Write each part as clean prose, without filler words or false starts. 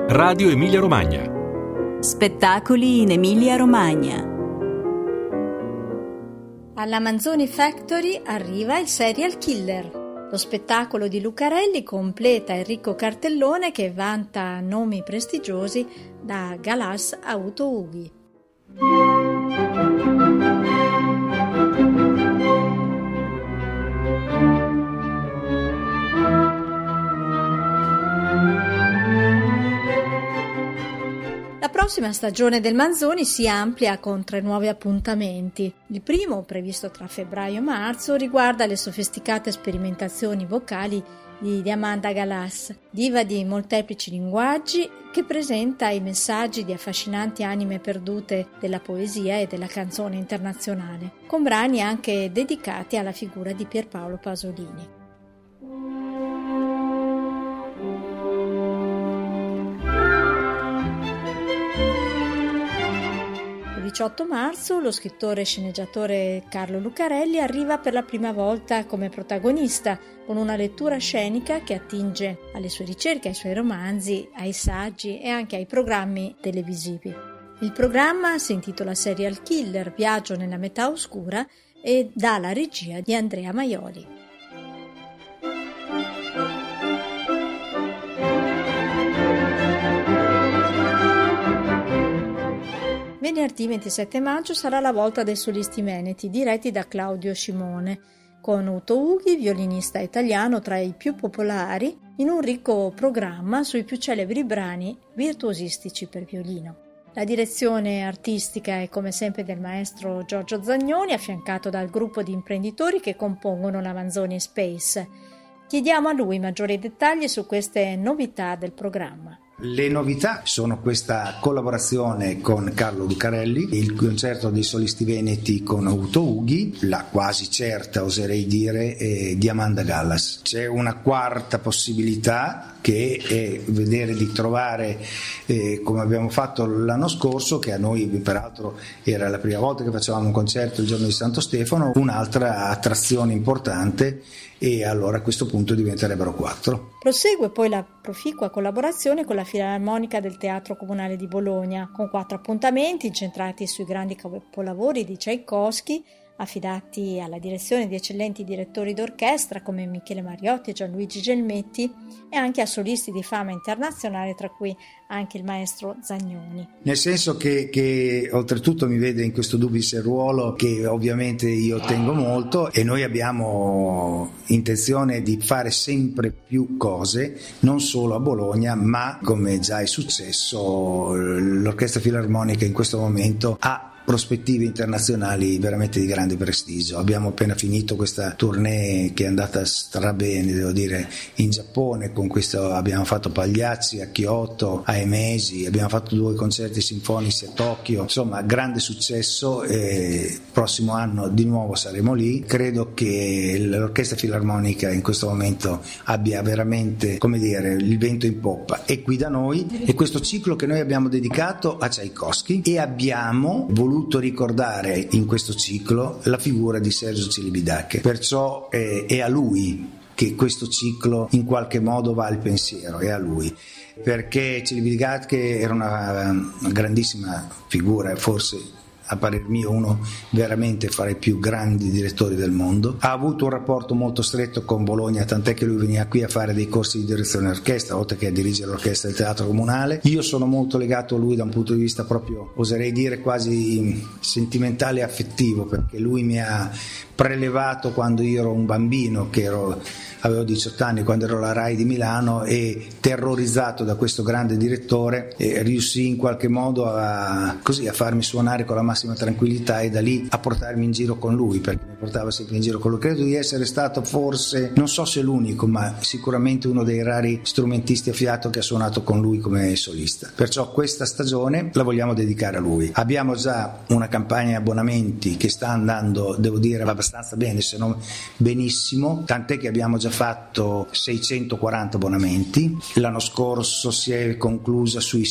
Radio Emilia Romagna. Spettacoli in Emilia Romagna. Alla Manzoni Factory arriva il Serial Killer. Lo spettacolo di Lucarelli completa il ricco cartellone che vanta nomi prestigiosi da Galas a Uto Ughi. La prossima stagione del Manzoni si amplia con 3 nuovi appuntamenti. Il primo, previsto tra febbraio e marzo, riguarda le sofisticate sperimentazioni vocali di Amanda Galas, diva di molteplici linguaggi che presenta i messaggi di affascinanti anime perdute della poesia e della canzone internazionale, con brani anche dedicati alla figura di Pierpaolo Pasolini. Il 18 marzo lo scrittore e sceneggiatore Carlo Lucarelli arriva per la prima volta come protagonista, con una lettura scenica che attinge alle sue ricerche, ai suoi romanzi, ai saggi e anche ai programmi televisivi. Il programma si intitola Serial Killer, viaggio nella metà oscura e dà la regia di Andrea Maioli. Venerdì 27 maggio sarà la volta dei solisti veneti, diretti da Claudio Scimone, con Uto Ughi, violinista italiano tra i più popolari, in un ricco programma sui più celebri brani virtuosistici per violino. La direzione artistica è come sempre del maestro Giorgio Zagnoni, affiancato dal gruppo di imprenditori che compongono la Manzoni Space. Chiediamo a lui maggiori dettagli su queste novità del programma. Le novità sono questa collaborazione con Carlo Lucarelli, il concerto dei solisti veneti con Uto Ughi, la quasi certa, oserei dire, di Amanda Galas. C'è una quarta possibilità che è vedere di trovare, come abbiamo fatto l'anno scorso, che a noi peraltro era la prima volta che facevamo un concerto il giorno di Santo Stefano, un'altra attrazione importante, e allora a questo punto diventerebbero 4. Prosegue poi la proficua collaborazione con la Filarmonica del Teatro Comunale di Bologna, con 4 appuntamenti incentrati sui grandi capolavori di Tchaikovsky, affidati alla direzione di eccellenti direttori d'orchestra come Michele Mariotti e Gianluigi Gelmetti, e anche a solisti di fama internazionale, tra cui anche il maestro Zagnoni. Nel senso che oltretutto mi vede in questo duplice ruolo che ovviamente io tengo molto, e noi abbiamo intenzione di fare sempre più cose, non solo a Bologna, ma come già è successo l'Orchestra Filarmonica in questo momento ha prospettive internazionali veramente di grande prestigio. Abbiamo appena finito questa tournée che è andata strabene, devo dire, in Giappone. Con questo abbiamo fatto Pagliacci a Kyoto, a Emesi, abbiamo fatto 2 concerti sinfonici a Tokyo, insomma grande successo, e prossimo anno di nuovo saremo lì. Credo che l'Orchestra Filarmonica in questo momento abbia veramente, come dire, il vento in poppa, è qui da noi, e questo ciclo che noi abbiamo dedicato a Tchaikovsky, e abbiamo voluto ricordare in questo ciclo la figura di Sergiu Celibidache, perciò è a lui che questo ciclo in qualche modo va al pensiero, è a lui, perché Celibidache era una grandissima figura, forse a parer mio uno veramente fra i più grandi direttori del mondo. Ha avuto un rapporto molto stretto con Bologna, tant'è che lui veniva qui a fare dei corsi di direzione d'orchestra, oltre che a dirigere l'orchestra del Teatro Comunale. Io sono molto legato a lui da un punto di vista proprio, oserei dire, quasi sentimentale e affettivo, perché lui mi ha prelevato quando io ero un bambino, avevo 18 anni quando ero alla RAI di Milano, e terrorizzato da questo grande direttore riuscì in qualche modo a farmi suonare con la massima tranquillità, e da lì a portarmi in giro con lui, perché mi portava sempre in giro con lui. Credo di essere stato forse, non so se l'unico, ma sicuramente uno dei rari strumentisti a fiato che ha suonato con lui come solista. Perciò questa stagione la vogliamo dedicare a lui. Abbiamo già una campagna abbonamenti che sta andando, devo dire, abbastanza bene, se non benissimo, tant'è che abbiamo già fatto 640 abbonamenti. L'anno scorso si è conclusa sui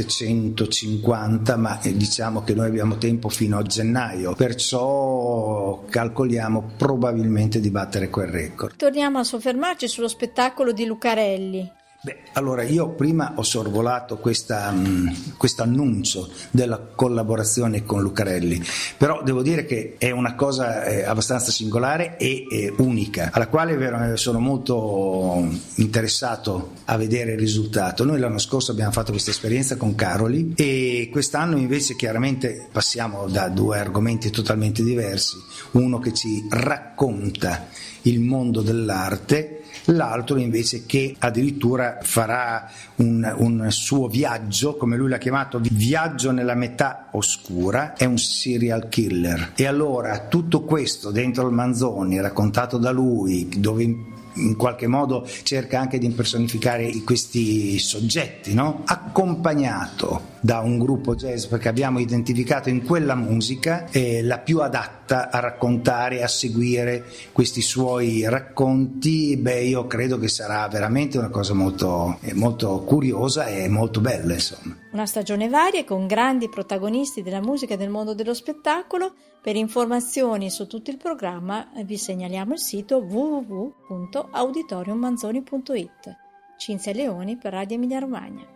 750, ma diciamo che noi abbiamo tempo fino a gennaio, perciò calcoliamo probabilmente di battere quel record. Torniamo a soffermarci sullo spettacolo di Lucarelli. Allora io prima ho sorvolato questo annuncio della collaborazione con Lucarelli, però devo dire che è una cosa abbastanza singolare e unica, alla quale sono molto interessato a vedere il risultato. Noi l'anno scorso abbiamo fatto questa esperienza con Caroli e quest'anno invece chiaramente passiamo da due argomenti totalmente diversi, uno che ci racconta il mondo dell'arte, l'altro invece che addirittura farà un suo viaggio, come lui l'ha chiamato, viaggio nella metà oscura, è un serial killer. E allora tutto questo dentro il Manzoni, raccontato da lui, dove in qualche modo cerca anche di impersonificare questi soggetti, no? Accompagnato da un gruppo jazz, perché abbiamo identificato in quella musica la più adatta a raccontare, a seguire questi suoi racconti. Io credo che sarà veramente una cosa molto, molto curiosa e molto bella, insomma. Una stagione varia con grandi protagonisti della musica e del mondo dello spettacolo. Per informazioni su tutto il programma vi segnaliamo il sito www.auditoriummanzoni.it. Cinzia Leoni per Radio Emilia Romagna.